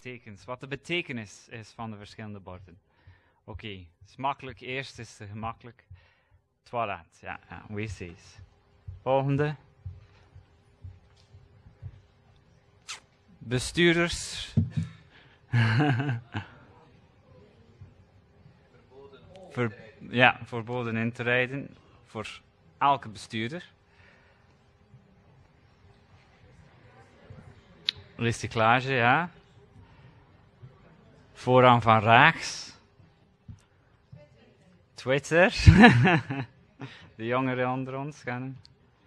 tekens, wat de betekenis is van de verschillende borden. Oké, is makkelijk. Eerst is het gemakkelijk. Toilet, ja, wc's. Volgende. Bestuurders. Verboden in te rijden voor elke bestuurder. Recyclage, ja. Voorrang van rechts. Twitter. De jongeren onder ons kennen.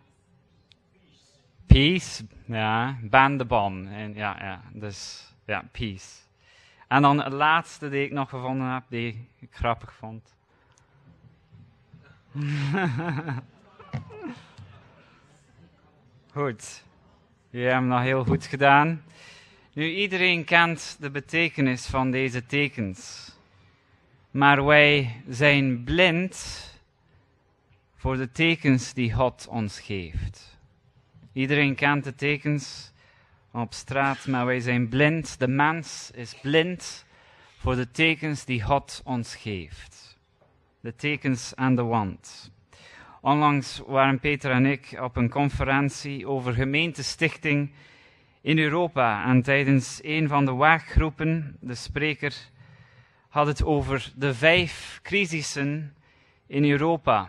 Peace, ja. Ban de ban. En dus ja, peace. En dan het laatste die ik nog gevonden heb, die ik grappig vond. Goed. Jullie hebben nog heel goed gedaan. Nu, iedereen kent de betekenis van deze tekens. Maar wij zijn blind voor de tekens die God ons geeft. Iedereen kent de tekens op straat, maar wij zijn blind. De mens is blind voor de tekens die God ons geeft. De tekens aan de wand. Onlangs waren Peter en ik op een conferentie over gemeentestichting in Europa. En tijdens een van de werkgroepen, de spreker had het over de 5 crisissen in Europa.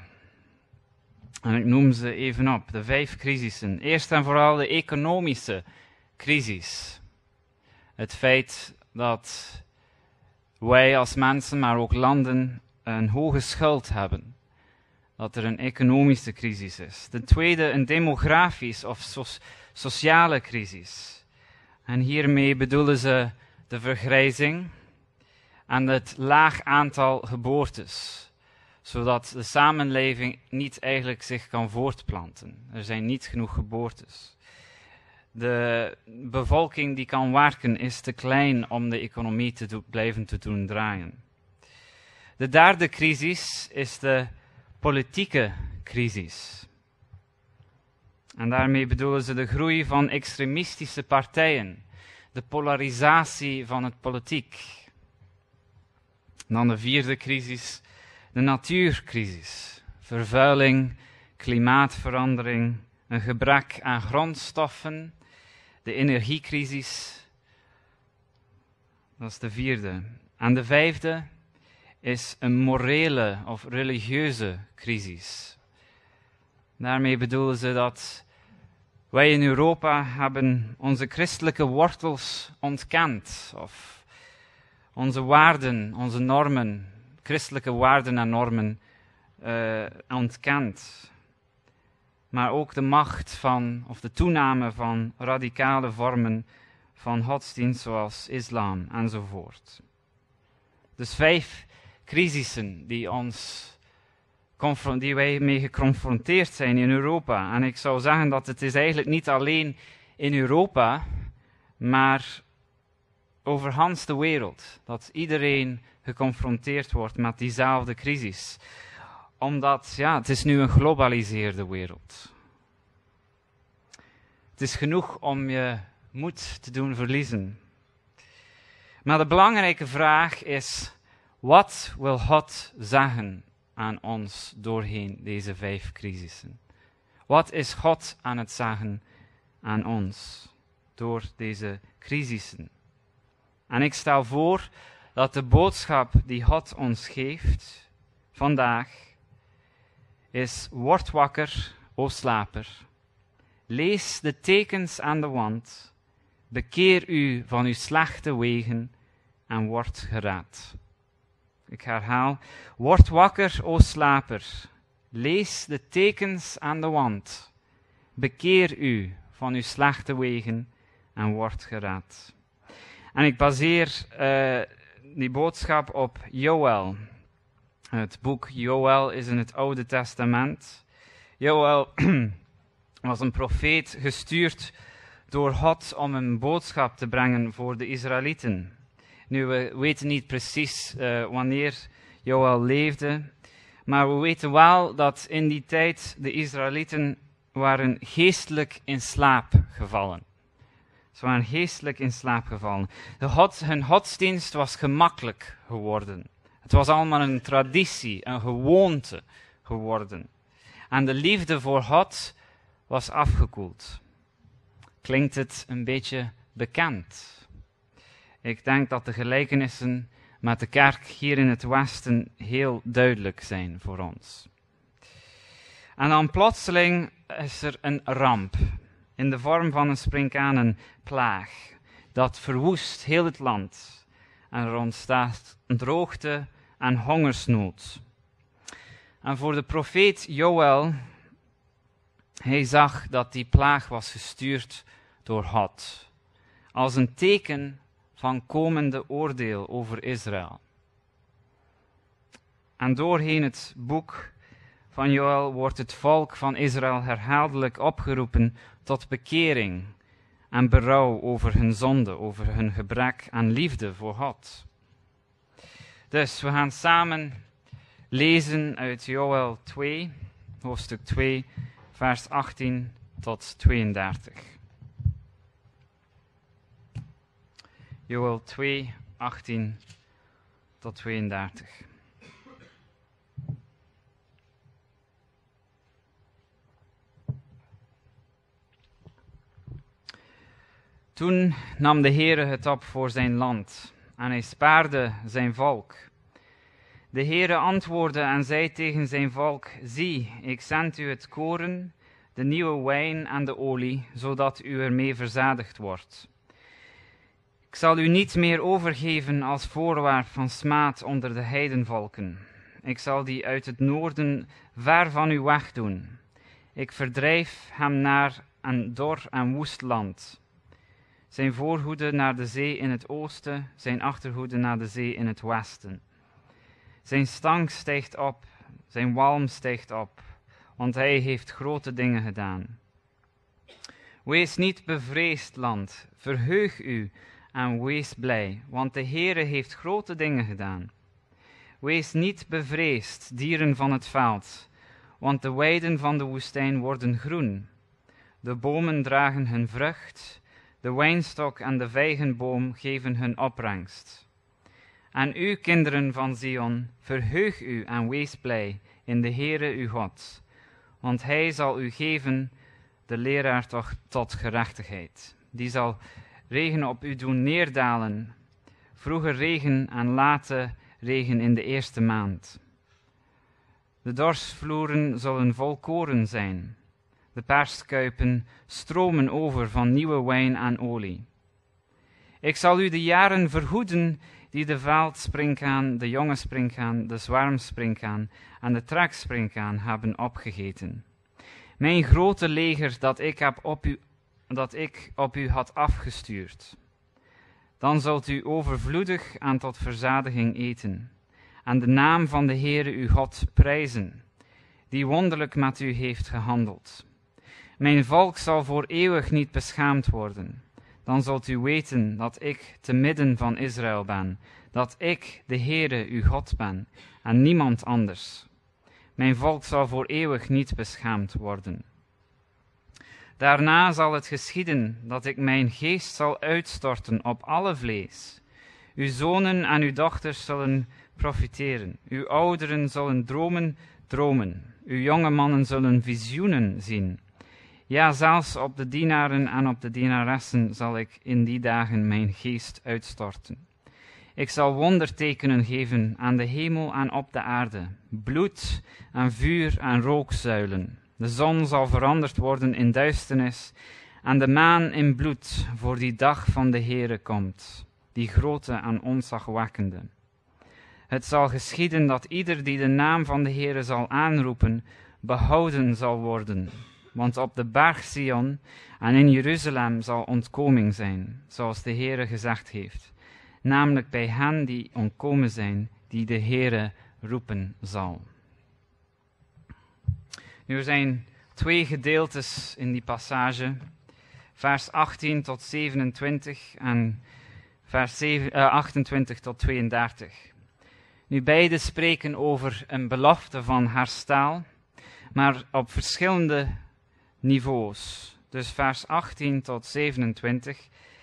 En ik noem ze even op, de 5 crisissen. Eerst en vooral de economische crisis. Het feit dat wij als mensen, maar ook landen, een hoge schuld hebben. Dat er een economische crisis is. Ten tweede een demografisch of sociale crisis. En hiermee bedoelen ze de vergrijzing en het laag aantal geboortes. Zodat de samenleving niet eigenlijk zich kan voortplanten. Er zijn niet genoeg geboortes. De bevolking die kan werken is te klein om de economie blijven te doen draaien. De derde crisis is de politieke crisis. En daarmee bedoelen ze de groei van extremistische partijen, de polarisatie van het politiek. Dan de vierde crisis, de natuurcrisis, vervuiling, klimaatverandering, een gebrek aan grondstoffen, de energiecrisis. Dat is de vierde. En de vijfde is een morele of religieuze crisis. Daarmee bedoelen ze dat wij in Europa hebben onze christelijke wortels ontkend. Of onze waarden, onze normen, christelijke waarden en normen ontkend. Maar ook de macht van, of de toename van radicale vormen van godsdienst zoals islam enzovoort. Dus 5 crisissen die wij mee geconfronteerd zijn in Europa. En ik zou zeggen dat het is eigenlijk niet alleen in Europa, maar over Hans de wereld. Dat iedereen geconfronteerd wordt met diezelfde crisis. Omdat, het is nu een globaliseerde wereld. Het is genoeg om je moed te doen verliezen. Maar de belangrijke vraag is, wat wil God zeggen aan ons doorheen deze 5 crisissen? Wat is God aan het zeggen aan ons door deze crisissen? En ik stel voor dat de boodschap die God ons geeft vandaag is: word wakker, o slaper. Lees de tekens aan de wand. Bekeer u van uw slechte wegen en word gered. Ik herhaal: word wakker, o slaper. Lees de tekens aan de wand. Bekeer u van uw slechte wegen en word gered. En ik baseer die boodschap op Joël. Het boek Joël is in het Oude Testament. Joël was een profeet gestuurd door God om een boodschap te brengen voor de Israëlieten. Nu, we weten niet precies wanneer Joël leefde, maar we weten wel dat in die tijd de Israëlieten waren geestelijk in slaap gevallen. Ze waren geestelijk in slaap gevallen. Hun godsdienst was gemakkelijk geworden. Het was allemaal een traditie, een gewoonte geworden. En de liefde voor God was afgekoeld. Klinkt het een beetje bekend? Ik denk dat de gelijkenissen met de kerk hier in het Westen heel duidelijk zijn voor ons. En dan plotseling is er een ramp in de vorm van een sprinkhanenplaag. Dat verwoest heel het land. En er ontstaat droogte en hongersnood. En voor de profeet Joël, hij zag dat die plaag was gestuurd door God. Als een teken van komende oordeel over Israël. En doorheen het boek van Joël wordt het volk van Israël herhaaldelijk opgeroepen tot bekering en berouw over hun zonde, over hun gebrek aan liefde voor God. Dus we gaan samen lezen uit Joël 2, hoofdstuk 2, vers 18 tot 32. Joël 2, 18 tot 32. Toen nam de Heere het op voor zijn land, en hij spaarde zijn volk. De Heere antwoordde en zei tegen zijn volk: Zie, ik zend u het koren, de nieuwe wijn en de olie, zodat u ermee verzadigd wordt. Ik zal u niet meer overgeven als voorwerp van smaad onder de heidenvolken. Ik zal die uit het noorden ver van u wegdoen. Ik verdrijf hem naar een dor en woest land. Zijn voorhoede naar de zee in het oosten, zijn achterhoede naar de zee in het westen. Zijn stank stijgt op, zijn walm stijgt op, want hij heeft grote dingen gedaan. Wees niet bevreesd, land, verheug u en wees blij, want de Heere heeft grote dingen gedaan. Wees niet bevreesd, dieren van het veld, want de weiden van de woestijn worden groen. De bomen dragen hun vrucht, de wijnstok en de vijgenboom geven hun opbrengst. En u, kinderen van Zion, verheug u en wees blij in de Heere uw God, want hij zal u geven de leraar tot gerechtigheid. Die zal regen op u doen neerdalen, vroege regen en late regen in de eerste maand. De dorsvloeren zullen vol koren zijn. De perskuipen stromen over van nieuwe wijn en olie. Ik zal u de jaren verhoeden die de veldsprinkhaan, de jonge sprinkhaan, de zwermsprinkhaan en de treksprinkhaan hebben opgegeten. Mijn grote leger dat ik op u had afgestuurd. Dan zult u overvloedig en tot verzadiging eten, en de naam van de Heere uw God prijzen, die wonderlijk met u heeft gehandeld. Mijn volk zal voor eeuwig niet beschaamd worden. Dan zult u weten dat ik te midden van Israël ben, dat ik de Heere uw God ben, en niemand anders. Mijn volk zal voor eeuwig niet beschaamd worden. Daarna zal het geschieden dat ik mijn geest zal uitstorten op alle vlees. Uw zonen en uw dochters zullen profiteren. Uw ouderen zullen dromen. Uw jonge mannen zullen visioenen zien. Ja, zelfs op de dienaren en op de dienaressen zal ik in die dagen mijn geest uitstorten. Ik zal wondertekenen geven aan de hemel en op de aarde, bloed en vuur en rookzuilen. De zon zal veranderd worden in duisternis en de maan in bloed, voor die dag van de Heere komt, die grote en ontzagwekkende. Het zal geschieden dat ieder die de naam van de Heere zal aanroepen, behouden zal worden. Want op de berg Sion en in Jeruzalem zal ontkoming zijn, zoals de Heere gezegd heeft. Namelijk bij hen die ontkomen zijn, die de Heere roepen zal. Nu, er zijn twee gedeeltes in die passage. Vers 18 tot 27 en vers 28 tot 32. Nu, beide spreken over een belofte van herstel, maar op verschillende niveaus. Dus vers 18 tot 27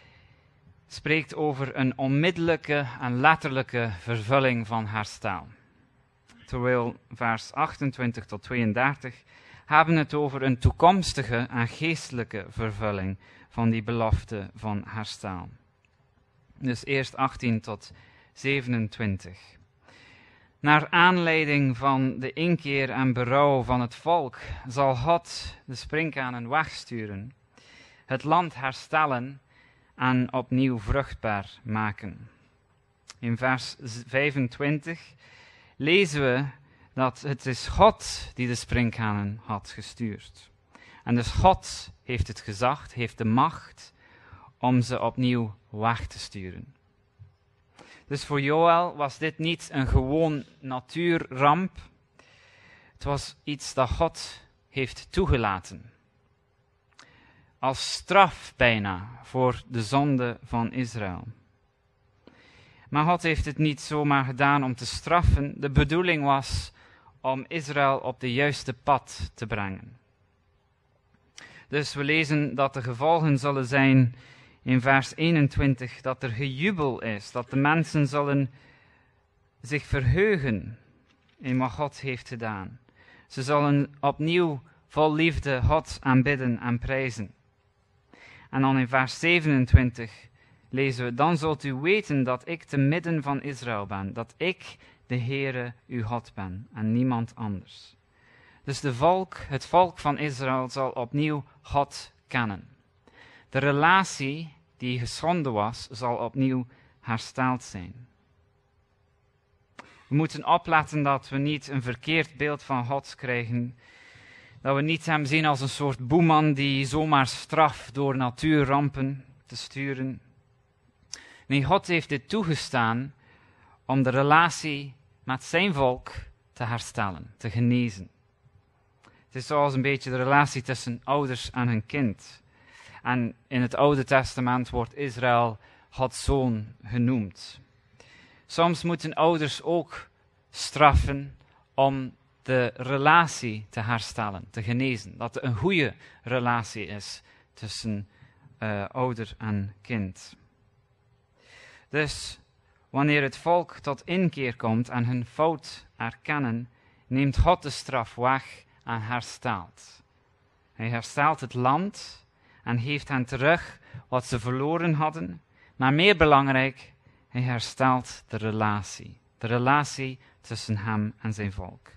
spreekt over een onmiddellijke en letterlijke vervulling van herstel. Terwijl vers 28 tot 32 hebben het over een toekomstige en geestelijke vervulling van die belofte van herstel. Dus eerst 18 tot 27. Naar aanleiding van de inkeer en berouw van het volk zal God de sprinkhanen wegsturen, het land herstellen en opnieuw vruchtbaar maken. In vers 25 lezen we dat het is God die de sprinkhanen had gestuurd. En dus God heeft het gezag, heeft de macht om ze opnieuw weg te sturen. Dus voor Joël was dit niet een gewoon natuurramp. Het was iets dat God heeft toegelaten. Als straf bijna voor de zonde van Israël. Maar God heeft het niet zomaar gedaan om te straffen. De bedoeling was om Israël op de juiste pad te brengen. Dus we lezen dat de gevolgen zullen zijn in vers 21, dat er gejubel is, dat de mensen zullen zich verheugen in wat God heeft gedaan. Ze zullen opnieuw vol liefde God aanbidden en prijzen. En dan in vers 27 lezen we, dan zult u weten dat ik te midden van Israël ben, dat ik de Heere uw God ben en niemand anders. Dus het volk van Israël zal opnieuw God kennen. De relatie die geschonden was, zal opnieuw hersteld zijn. We moeten opletten dat we niet een verkeerd beeld van God krijgen. Dat we niet hem zien als een soort boeman die zomaar straft door natuurrampen te sturen. Nee, God heeft dit toegestaan om de relatie met zijn volk te herstellen, te genezen. Het is zoals een beetje de relatie tussen ouders en hun kind. En in het Oude Testament wordt Israël Gods zoon genoemd. Soms moeten ouders ook straffen om de relatie te herstellen, te genezen. Dat er een goede relatie is tussen ouder en kind. Dus wanneer het volk tot inkeer komt en hun fout erkennen, neemt God de straf weg en herstelt. Hij herstelt het land en geeft hen terug wat ze verloren hadden. Maar meer belangrijk, hij herstelt de relatie. De relatie tussen hem en zijn volk.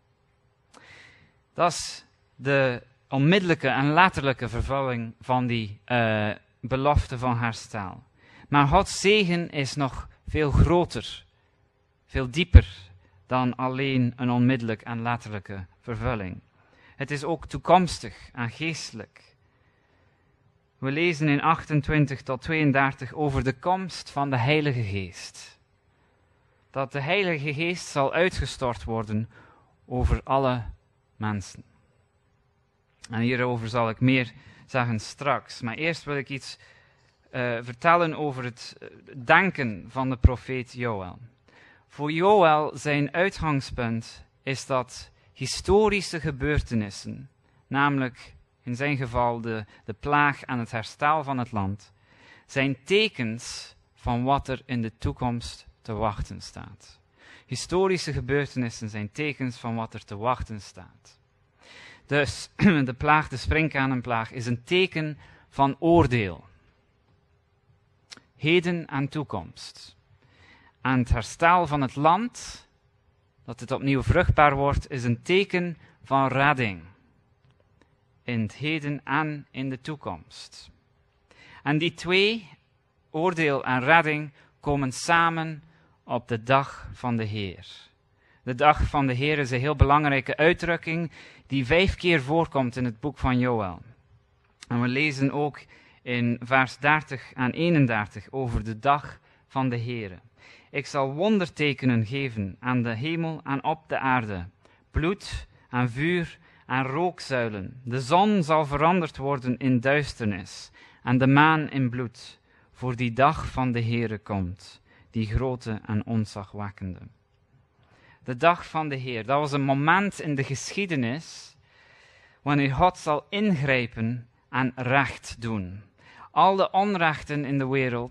Dat is de onmiddellijke en letterlijke vervulling van die belofte van herstel. Maar Gods zegen is nog veel groter, veel dieper dan alleen een onmiddellijk en letterlijke vervulling. Het is ook toekomstig en geestelijk. We lezen in 28 tot 32 over de komst van de Heilige Geest. Dat de Heilige Geest zal uitgestort worden over alle mensen. En hierover zal ik meer zeggen straks. Maar eerst wil ik iets vertellen over het denken van de profeet Joël. Voor Joël zijn uitgangspunt is dat historische gebeurtenissen, namelijk in zijn geval de plaag en het herstel van het land, zijn tekens van wat er in de toekomst te wachten staat. Historische gebeurtenissen zijn tekens van wat er te wachten staat. Dus de plaag, de sprinkhanenplaag, is een teken van oordeel. Heden en toekomst. En het herstel van het land, dat het opnieuw vruchtbaar wordt, is een teken van redding. In het heden en in de toekomst. En die twee, oordeel en redding, komen samen op de dag van de Heer. De dag van de Heer is een heel belangrijke uitdrukking die 5 keer voorkomt in het boek van Joël. En we lezen ook in vers 30 en 31 over de dag van de Heer. Ik zal wondertekenen geven aan de hemel en op de aarde, bloed en vuur en rookzuilen. De zon zal veranderd worden in duisternis en de maan in bloed, voor die dag van de Heere komt, die grote en ontzagwekkende. De dag van de Heer, dat was een moment in de geschiedenis wanneer God zal ingrijpen en recht doen. Al de onrechten in de wereld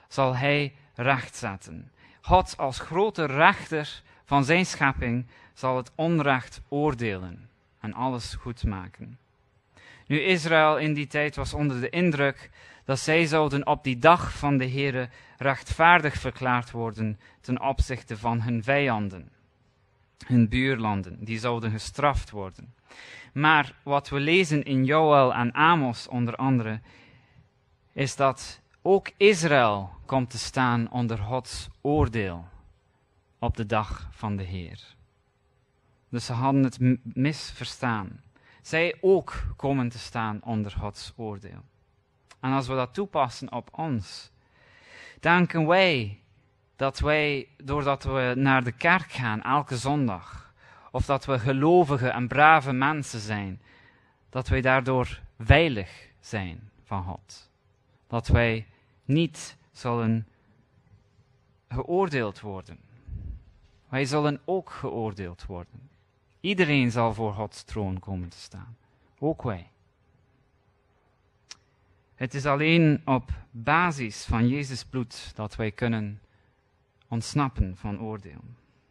zal hij rechtzetten. God als grote rechter van zijn schepping zal het onrecht oordelen en alles goed maken. Nu, Israël in die tijd was onder de indruk dat zij zouden op die dag van de Heere rechtvaardig verklaard worden ten opzichte van hun vijanden, hun buurlanden, die zouden gestraft worden. Maar wat we lezen in Joël en Amos onder andere, is dat ook Israël komt te staan onder Gods oordeel op de dag van de Heer. Dus ze hadden het misverstaan. Zij ook komen te staan onder Gods oordeel. En als we dat toepassen op ons, denken wij dat wij, doordat we naar de kerk gaan elke zondag, of dat we gelovige en brave mensen zijn, dat wij daardoor veilig zijn van God. Dat wij niet zullen geoordeeld worden. Wij zullen ook geoordeeld worden. Iedereen zal voor Gods troon komen te staan. Ook wij. Het is alleen op basis van Jezus bloed dat wij kunnen ontsnappen van oordeel.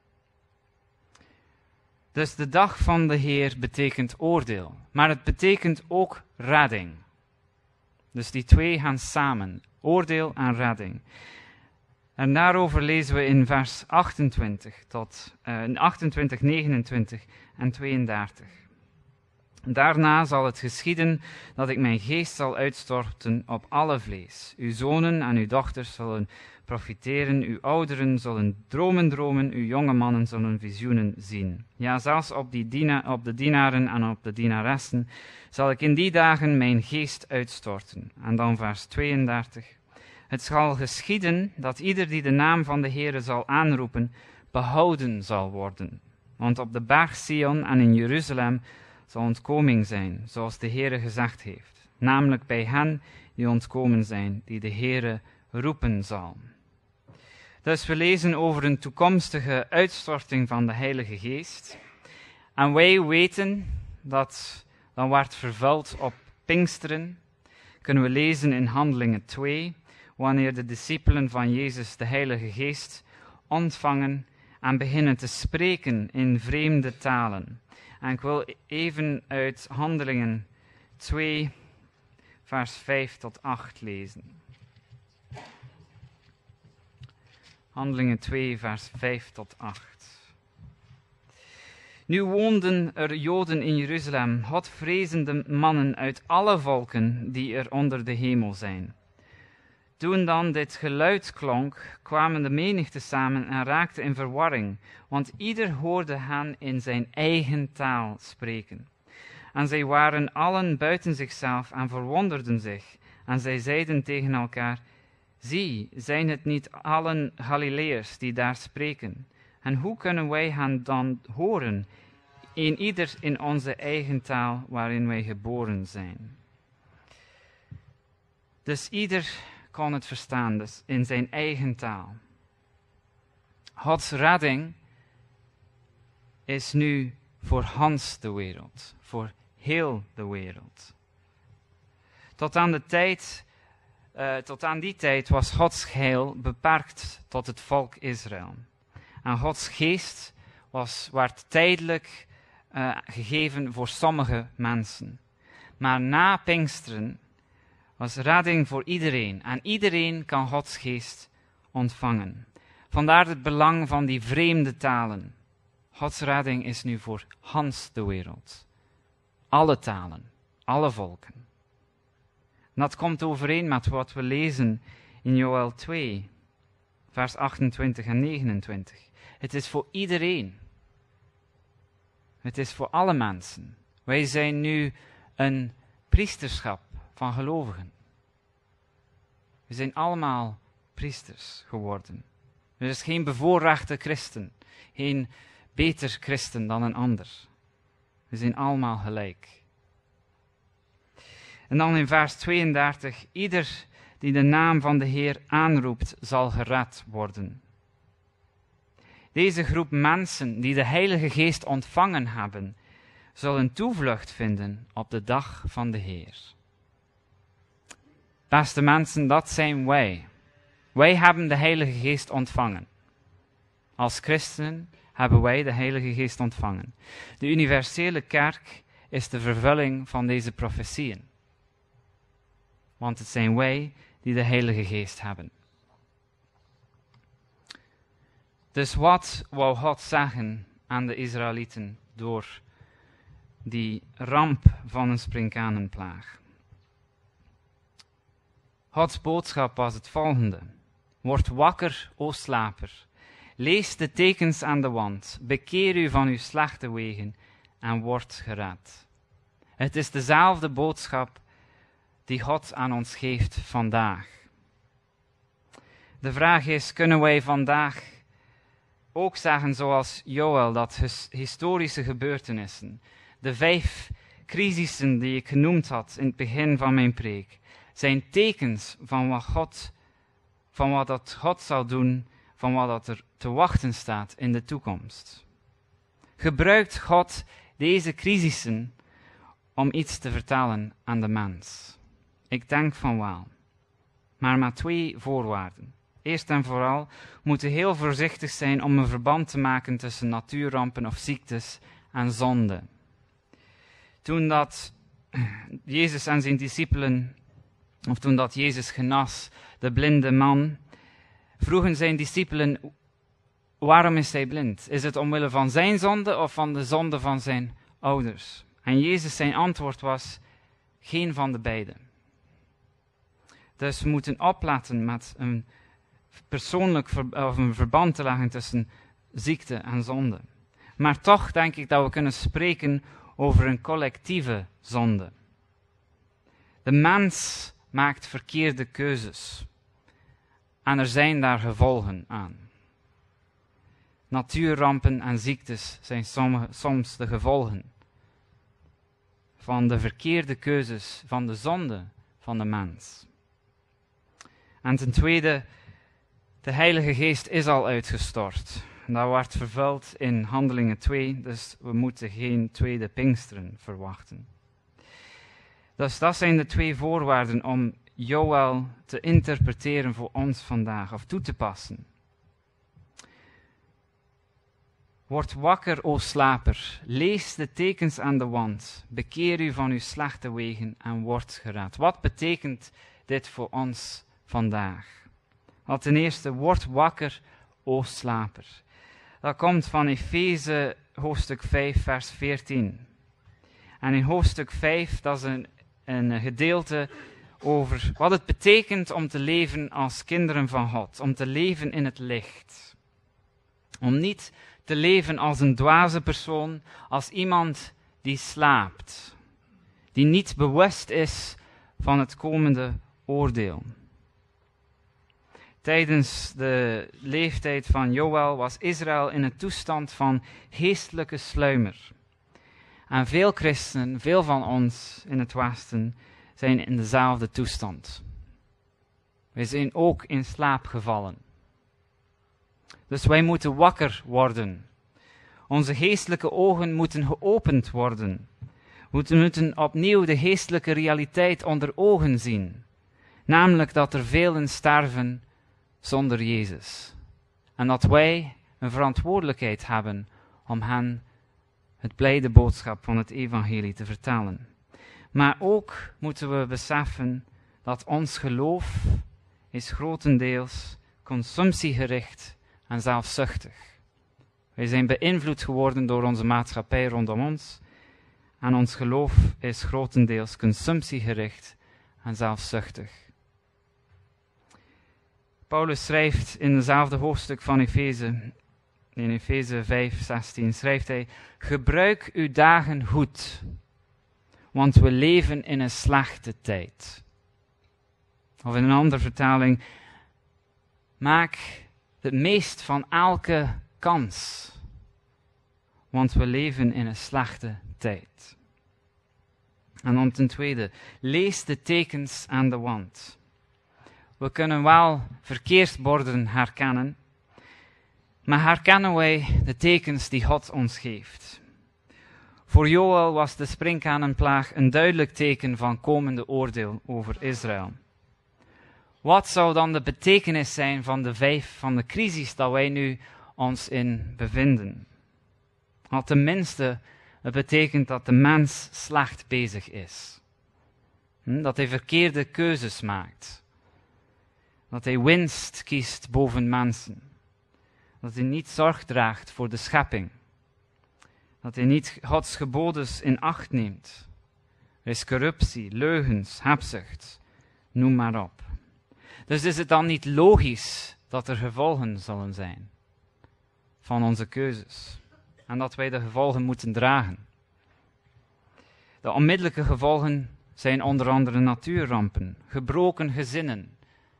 Dus de dag van de Heer betekent oordeel, maar het betekent ook redding. Dus die twee gaan samen, oordeel en redding. En daarover lezen we in vers 28, 29 en 32. Daarna zal het geschieden dat ik mijn geest zal uitstorten op alle vlees. Uw zonen en uw dochters zullen profiteren, uw ouderen zullen dromen dromen, uw jonge mannen zullen visioenen zien. Ja, zelfs op de dienaren en op de dienaressen zal ik in die dagen mijn geest uitstorten. En dan vers 32. Het zal geschieden dat ieder die de naam van de Heere zal aanroepen, behouden zal worden. Want op de berg Sion en in Jeruzalem zal ontkoming zijn, zoals de Heere gezegd heeft. Namelijk bij hen die ontkomen zijn, die de Heere roepen zal. Dus we lezen over een toekomstige uitstorting van de Heilige Geest. En wij weten dat dan wordt vervuld op Pinksteren. Kunnen we lezen in Handelingen 2, wanneer de discipelen van Jezus de Heilige Geest ontvangen en beginnen te spreken in vreemde talen. En ik wil even uit Handelingen 2, vers 5 tot 8 lezen. Handelingen 2, vers 5 tot 8. Nu woonden er Joden in Jeruzalem, Godvrezende mannen uit alle volken die er onder de hemel zijn. Toen dan dit geluid klonk, kwamen de menigte samen en raakten in verwarring, want ieder hoorde hen in zijn eigen taal spreken. En zij waren allen buiten zichzelf en verwonderden zich. En zij zeiden tegen elkaar, zie, zijn het niet allen Galileërs die daar spreken? En hoe kunnen wij hen dan horen, een ieder in onze eigen taal waarin wij geboren zijn? Dus ieder kon het verstaan, dus in zijn eigen taal. Gods redding is nu voor Hans de wereld, voor heel de wereld. Tot aan die tijd was Gods heil beperkt tot het volk Israël. En Gods geest werd tijdelijk gegeven voor sommige mensen. Maar na Pinksteren was redding voor iedereen. En iedereen kan Gods geest ontvangen. Vandaar het belang van die vreemde talen. Gods redding is nu voor Hans de wereld. Alle talen, alle volken. En dat komt overeen met wat we lezen in Joël 2, vers 28 en 29. Het is voor iedereen. Het is voor alle mensen. Wij zijn nu een priesterschap van gelovigen. We zijn allemaal priesters geworden. Er is geen bevoorrechte christen, geen beter christen dan een ander. We zijn allemaal gelijk. En dan in vers 32, ieder die de naam van de Heer aanroept, zal gered worden. Deze groep mensen die de Heilige Geest ontvangen hebben, zullen toevlucht vinden op de dag van de Heer. Beste mensen, dat zijn wij. Wij hebben de Heilige Geest ontvangen. Als christenen hebben wij de Heilige Geest ontvangen. De universele kerk is de vervulling van deze profetieën. Want het zijn wij die de Heilige Geest hebben. Dus wat wou God zeggen aan de Israëlieten door die ramp van een sprinkhanenplaag? Gods boodschap was het volgende. Word wakker, o slaper. Lees de tekens aan de wand. Bekeer u van uw slechte wegen en word gered. Het is dezelfde boodschap die God aan ons geeft vandaag. De vraag is, kunnen wij vandaag ook zeggen zoals Joël, dat historische gebeurtenissen, de 5 crisissen die ik genoemd had in het begin van mijn preek, zijn tekens van wat dat God zal doen, van wat dat er te wachten staat in de toekomst. Gebruikt God deze crisissen om iets te vertellen aan de mens? Ik denk van wel. Maar met 2 voorwaarden. Eerst en vooral moeten we heel voorzichtig zijn om een verband te maken tussen natuurrampen of ziektes en zonde. Toen dat Jezus en zijn discipelen, of toen dat Jezus genas de blinde man, vroegen zijn discipelen, waarom is hij blind? Is het omwille van zijn zonde of van de zonde van zijn ouders? En Jezus zijn antwoord was, geen van de beide. Dus we moeten opletten met een persoonlijk of een verband te leggen tussen ziekte en zonde. Maar toch denk ik dat we kunnen spreken over een collectieve zonde. De mens maakt verkeerde keuzes. En er zijn daar gevolgen aan. Natuurrampen en ziektes zijn soms de gevolgen van de verkeerde keuzes, van de zonde van de mens. En ten tweede, de Heilige Geest is al uitgestort. Dat wordt vervuld in Handelingen 2, dus we moeten geen tweede Pinksteren verwachten. Dus dat zijn de 2 voorwaarden om Joël te interpreteren voor ons vandaag, of toe te passen. Word wakker, o slaper, lees de tekens aan de wand, bekeer u van uw slechte wegen en word gered. Wat betekent dit voor ons vandaag? Wel, ten eerste, word wakker, o slaper. Dat komt van Efeze hoofdstuk 5, vers 14. En in hoofdstuk 5, dat is een gedeelte over wat het betekent om te leven als kinderen van God. Om te leven in het licht. Om niet te leven als een dwaze persoon, als iemand die slaapt. Die niet bewust is van het komende oordeel. Tijdens de leeftijd van Joël was Israël in een toestand van geestelijke sluimer. En veel christenen, veel van ons in het Westen, zijn in dezelfde toestand. Wij zijn ook in slaap gevallen. Dus wij moeten wakker worden. Onze geestelijke ogen moeten geopend worden. We moeten opnieuw de geestelijke realiteit onder ogen zien. Namelijk dat er velen sterven zonder Jezus. En dat wij een verantwoordelijkheid hebben om hen het blijde boodschap van het evangelie te vertellen. Maar ook moeten we beseffen dat ons geloof is grotendeels consumptiegericht en zelfzuchtig. Wij zijn beïnvloed geworden door onze maatschappij rondom ons en ons geloof is grotendeels consumptiegericht en zelfzuchtig. Paulus schrijft in hetzelfde hoofdstuk van Efeze, in Efeze 5:16, schrijft hij, gebruik uw dagen goed, want we leven in een slechte tijd. Of in een andere vertaling, maak het meest van elke kans, want we leven in een slechte tijd. En dan ten tweede, lees de tekens aan de wand. We kunnen wel verkeersborden herkennen, maar herkennen wij de tekens die God ons geeft? Voor Joël was de sprinkhanenplaag een duidelijk teken van komende oordeel over Israël. Wat zou dan de betekenis zijn van de crisis dat wij nu ons in bevinden? Al tenminste, het betekent dat de mens slecht bezig is. Dat hij verkeerde keuzes maakt. Dat hij winst kiest boven mensen. Dat hij niet zorg draagt voor de schepping. Dat hij niet Gods geboden in acht neemt. Er is corruptie, leugens, hebzucht, noem maar op. Dus is het dan niet logisch dat er gevolgen zullen zijn van onze keuzes en dat wij de gevolgen moeten dragen? De onmiddellijke gevolgen zijn onder andere natuurrampen, gebroken gezinnen,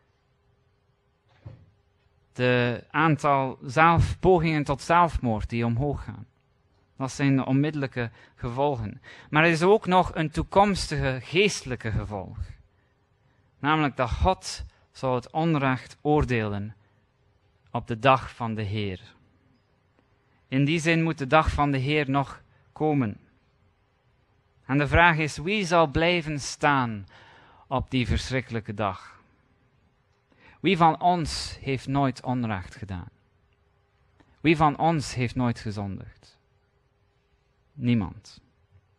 de aantal pogingen tot zelfmoord die omhoog gaan. Dat zijn de onmiddellijke gevolgen. Maar er is ook nog een toekomstige geestelijke gevolg. Namelijk dat God zal het onrecht oordelen op de dag van de Heer. In die zin moet de dag van de Heer nog komen. En de vraag is, wie zal blijven staan op die verschrikkelijke dag? Wie van ons heeft nooit onrecht gedaan? Wie van ons heeft nooit gezondigd? Niemand.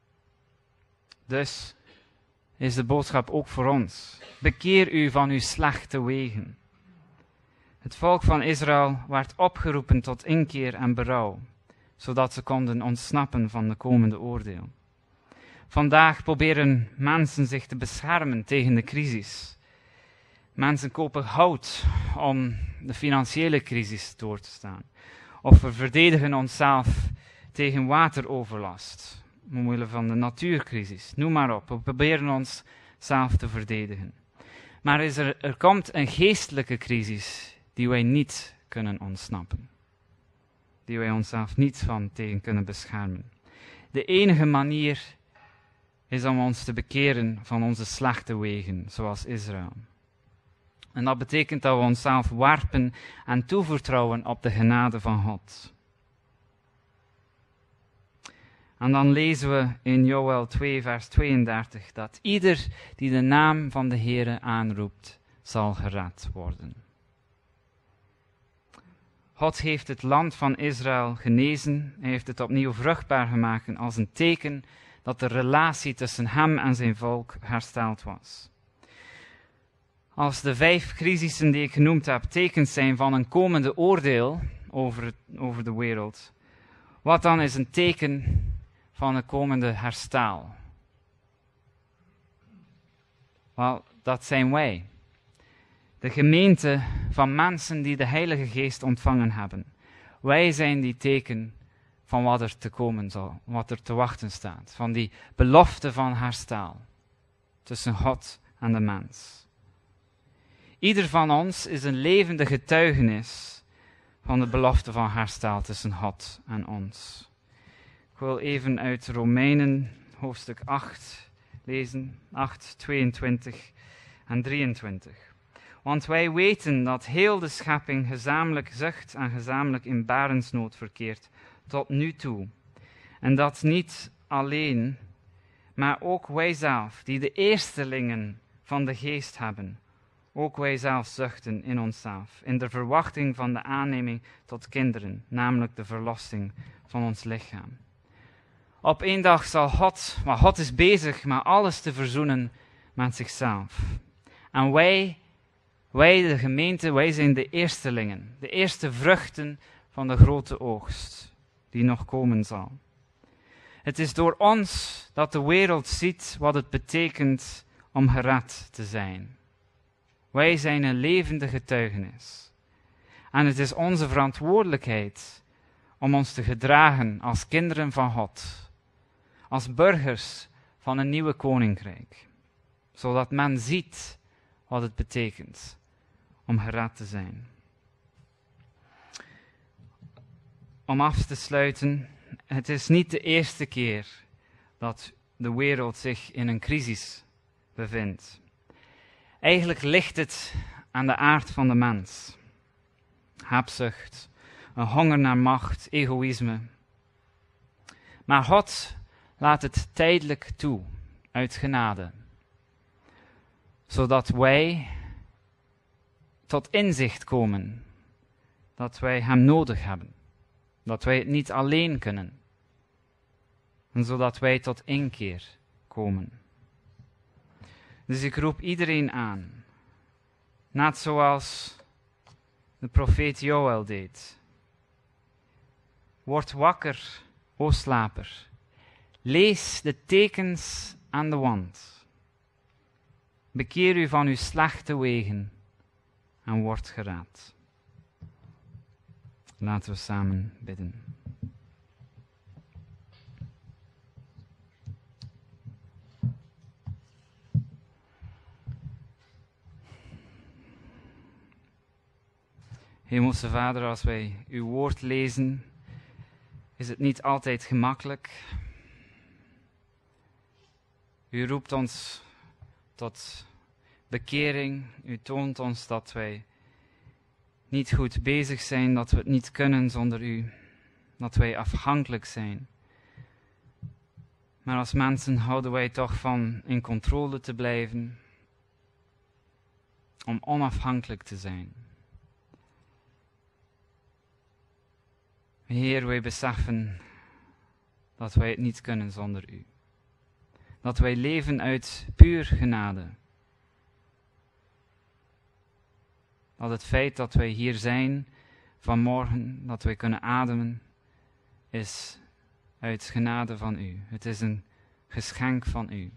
Dus is de boodschap ook voor ons. Bekeer u van uw slechte wegen. Het volk van Israël werd opgeroepen tot inkeer en berouw, zodat ze konden ontsnappen van de komende oordeel. Vandaag proberen mensen zich te beschermen tegen de crisis. Mensen kopen hout om de financiële crisis door te staan. Of we verdedigen onszelf tegen wateroverlast, omwille van de natuurcrisis. Noem maar op, we proberen ons zelf te verdedigen. Maar er komt een geestelijke crisis die wij niet kunnen ontsnappen. Die wij onszelf niet van tegen kunnen beschermen. De enige manier is om ons te bekeren van onze slechte wegen, zoals Israël. En dat betekent dat we onszelf werpen en toevertrouwen op de genade van God. En dan lezen we in Joël 2 vers 32 dat ieder die de naam van de Heere aanroept, zal gered worden. God heeft het land van Israël genezen. Hij heeft het opnieuw vruchtbaar gemaakt als een teken dat de relatie tussen hem en zijn volk hersteld was. Als de 5 crisissen die ik genoemd heb tekens zijn van een komende oordeel over de wereld, wat dan is een teken van een komende herstel? Wel, dat zijn wij. De gemeente van mensen die de Heilige Geest ontvangen hebben. Wij zijn die teken van wat er te komen zal, wat er te wachten staat. Van die belofte van herstel tussen God en de mens. Ieder van ons is een levende getuigenis van de belofte van herstel tussen God en ons. Ik wil even uit Romeinen hoofdstuk 8 lezen, 8, 22 en 23. Want wij weten dat heel de schepping gezamenlijk zucht en gezamenlijk in barensnood verkeert, tot nu toe. En dat niet alleen, maar ook wij zelf, die de eerstelingen van de geest hebben, ook wij zelf zuchten in onszelf, in de verwachting van de aanneming tot kinderen, namelijk de verlossing van ons lichaam. Op één dag zal God is bezig met alles te verzoenen met zichzelf. En wij de gemeente, wij zijn de eerstelingen, de eerste vruchten van de grote oogst die nog komen zal. Het is door ons dat de wereld ziet wat het betekent om gered te zijn. Wij zijn een levende getuigenis. En het is onze verantwoordelijkheid om ons te gedragen als kinderen van God, als burgers van een nieuwe koninkrijk, zodat men ziet wat het betekent om gered te zijn. Om af te sluiten, het is niet de eerste keer dat de wereld zich in een crisis bevindt. Eigenlijk ligt het aan de aard van de mens. Hebzucht, een honger naar macht, egoïsme. Maar God laat het tijdelijk toe, uit genade. Zodat wij tot inzicht komen dat wij hem nodig hebben. Dat wij het niet alleen kunnen. En zodat wij tot inkeer komen. Dus ik roep iedereen aan. Net zoals de profeet Joël deed. Word wakker, o slaper. Lees de tekens aan de wand. Bekeer u van uw slechte wegen en word gered. Laten we samen bidden. Hemelse Vader, als wij uw woord lezen, is het niet altijd gemakkelijk. U roept ons tot bekering. U toont ons dat wij niet goed bezig zijn, dat we het niet kunnen zonder u, dat wij afhankelijk zijn. Maar als mensen houden wij toch van in controle te blijven, om onafhankelijk te zijn. Heer, wij beseffen dat wij het niet kunnen zonder u. Dat wij leven uit puur genade. Dat het feit dat wij hier zijn vanmorgen, dat wij kunnen ademen, is uit genade van u. Het is een geschenk van u.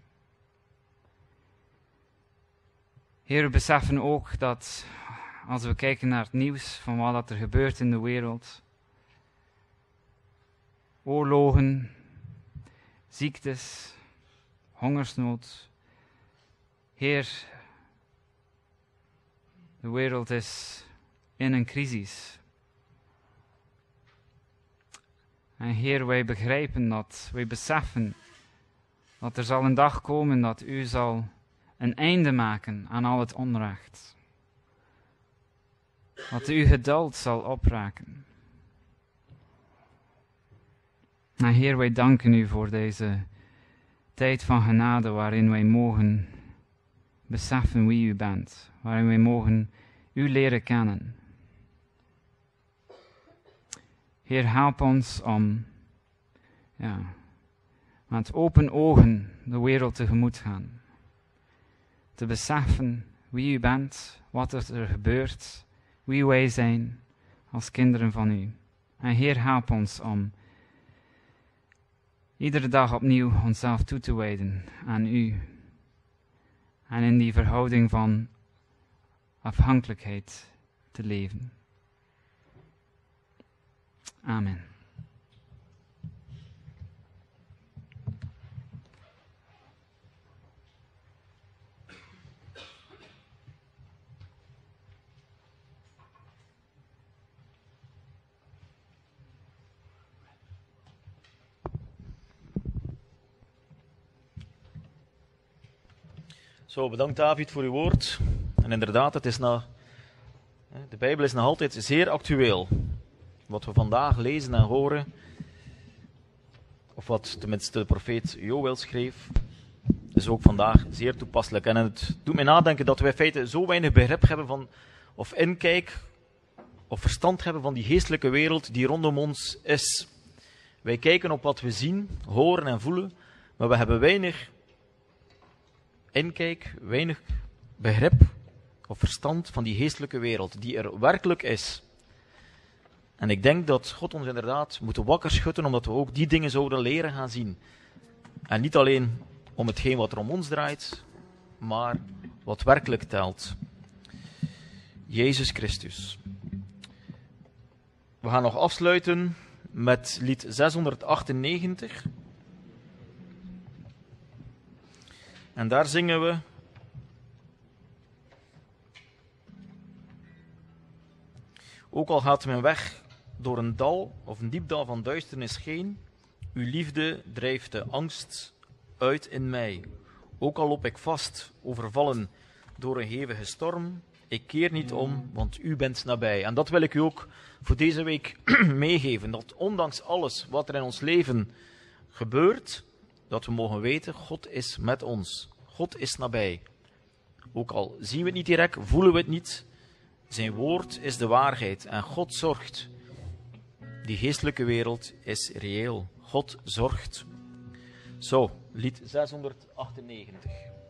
Heer, we beseffen ook dat als we kijken naar het nieuws van wat er gebeurt in de wereld, oorlogen, ziektes, hongersnood. Heer, de wereld is in een crisis. En Heer, wij begrijpen dat, wij beseffen dat er zal een dag komen dat u zal een einde maken aan al het onrecht. Dat uw geduld zal opraken. En Heer, wij danken u voor deze tijd van genade waarin wij mogen beseffen wie u bent. Waarin wij mogen u leren kennen. Heer, help ons om met open ogen de wereld tegemoet gaan. Te beseffen wie u bent, wat er gebeurt, wie wij zijn als kinderen van u. En Heer, help ons om iedere dag opnieuw onszelf toe te wijden aan u. En in die verhouding van afhankelijkheid te leven. Amen. Zo, bedankt David voor uw woord. En inderdaad, de Bijbel is nog altijd zeer actueel. Wat we vandaag lezen en horen, of wat tenminste de profeet Joël schreef, is ook vandaag zeer toepasselijk. En het doet mij nadenken dat wij in feite zo weinig begrip hebben van, of inkijk, of verstand hebben van die geestelijke wereld die rondom ons is. Wij kijken op wat we zien, horen en voelen, maar we hebben weinig inkijk, weinig begrip of verstand van die geestelijke wereld, die er werkelijk is. En ik denk dat God ons inderdaad moet wakker schudden, omdat we ook die dingen zouden leren gaan zien. En niet alleen om hetgeen wat er om ons draait, maar wat werkelijk telt. Jezus Christus. We gaan nog afsluiten met lied 698. En daar zingen we: ook al gaat mijn weg door een dal of een diep dal van duisternis heen, uw liefde drijft de angst uit in mij. Ook al loop ik vast, overvallen door een hevige storm, ik keer niet om, want u bent nabij. En dat wil ik u ook voor deze week meegeven, dat ondanks alles wat er in ons leven gebeurt, dat we mogen weten, God is met ons. God is nabij. Ook al zien we het niet direct, voelen we het niet, Zijn woord is de waarheid en God zorgt. Die geestelijke wereld is reëel. God zorgt. Zo, lied 698.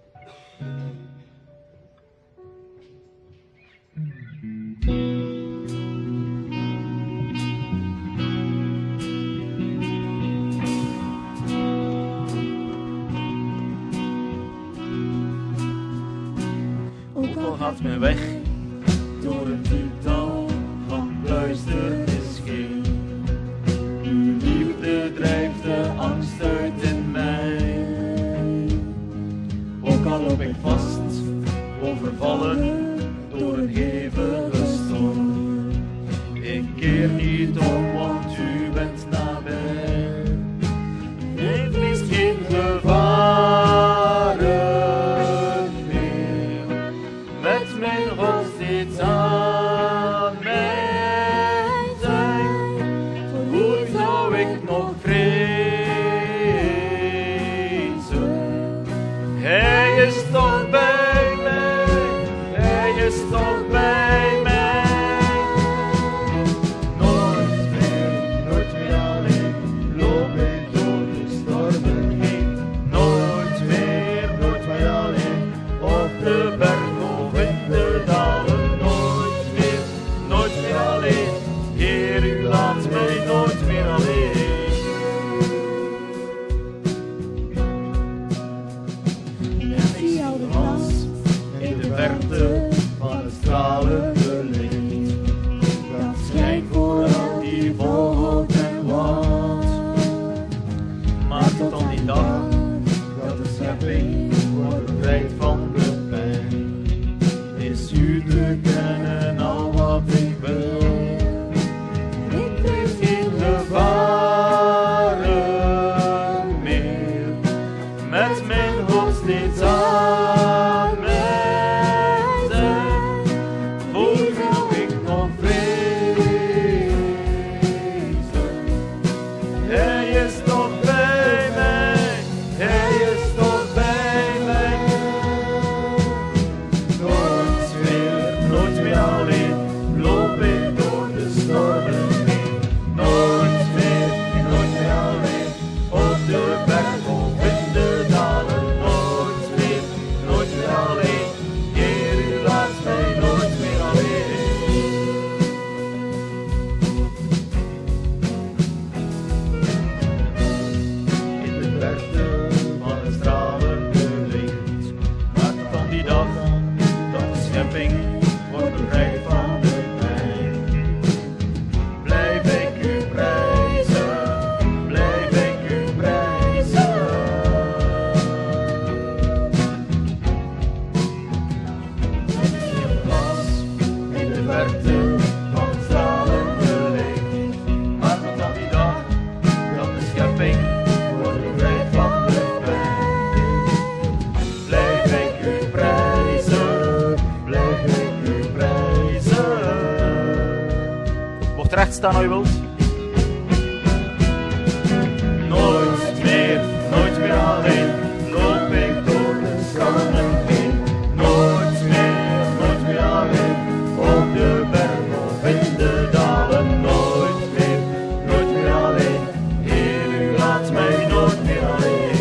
Ook al gaat mijn weg door een diep dal van duisternis heen. Uw liefde drijft de angst uit in mij. Ook al loop ik vast, overvallen door een hevige storm. Ik keer niet om, want u bent nabij. Ik vrees geen gevaren meer. Met mijn God steeds aan mij zijn. Hoe zou ik nog vrezen? Hij is toch bij mij. Hij is toch bij mij. Nooit meer alleen. Loop ik door de stormen heen. Nooit meer alleen. Op de berg of in de dalen. Nooit meer alleen. Heer, u laat mij nooit meer alleen. En ik zie jouw glans in de verte van het stralende licht. Dat schijnt voor al die vol hoop en wat. Maar tot dan die dag dat de schepping wordt bevrijd van de pijn, is u te kennen al wat ik wil. Ik vrees geen gevaren meer. Met mijn God steeds aan mij zijn. Hoe zou ik nog vrezen? Hij is toch bij mij. Hij is toch bij mij. Nooit meer alleen. Loop ik door de stormen heen. Nooit meer alleen. Op de berg of in de dalen. Nooit meer alleen. Heer, u laat mij nooit meer alleen. In de verte van het stralende licht. Maar van die dag dat de schepping wordt bevrijd van de pijn. Blijf ik u prijzen, blijf ik u prijzen. Ik zie een glas in de verte van het stralende licht. Maar van die dag dat de schepping wordt bevrijd van de pijn. Blijf ik u prijzen, blijf ik u prijzen. Mocht recht staan als je wilt. Nooit meer alleen. Loop ik door de stormen heen. Nooit meer alleen. Op de berg of in de dalen. Nooit meer alleen. Heer, u laat mij nooit meer alleen.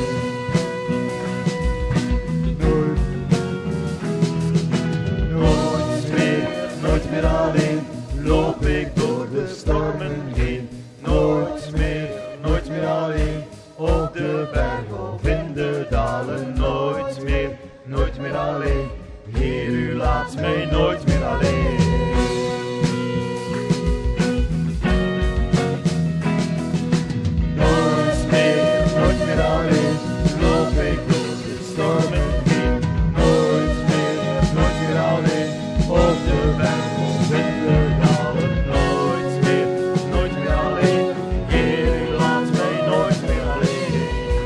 Nooit meer alleen. Loop ik door de stormen heen. Nooit meer alleen. Op de berg of in de dalen. Nooit meer alleen. Heer, u laat mij nooit meer alleen. Nooit meer alleen. Loop ik door de stormen heen. Nooit meer alleen. Op de berg of in de dalen. Nooit meer alleen. Heer, u laat mij nooit meer alleen.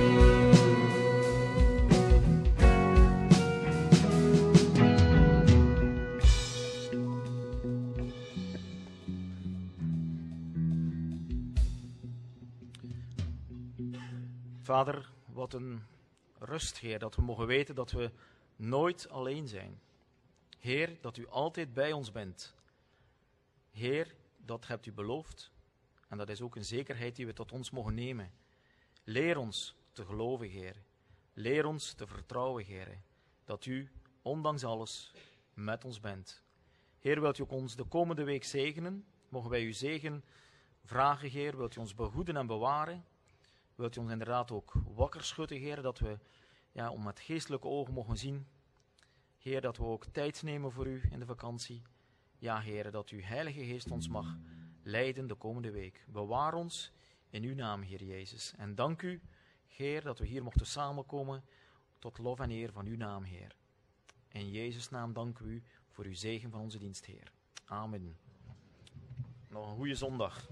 Vader, wat een rust, Heer, dat we mogen weten dat we nooit alleen zijn. Heer, dat u altijd bij ons bent. Heer, dat hebt u beloofd. En dat is ook een zekerheid die we tot ons mogen nemen. Leer ons te geloven, Heer. Leer ons te vertrouwen, Heer. Dat u, ondanks alles, met ons bent. Heer, wilt u ook ons de komende week zegenen? Mogen wij uw zegen vragen, Heer. Wilt u ons behoeden en bewaren? Wilt u ons inderdaad ook wakker schudden, Heer, dat we om met geestelijke ogen mogen zien. Heer, dat we ook tijd nemen voor u in de vakantie. Ja, Heer, dat uw Heilige Geest ons mag leiden de komende week. Bewaar ons in uw naam, Heer Jezus. En dank u, Heer, dat we hier mochten samenkomen tot lof en eer van uw naam, Heer. In Jezus' naam danken we u voor uw zegen van onze dienst, Heer. Amen. Nog een goede zondag.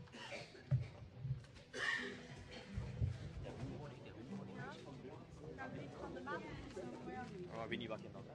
Ik weet niet wat je dan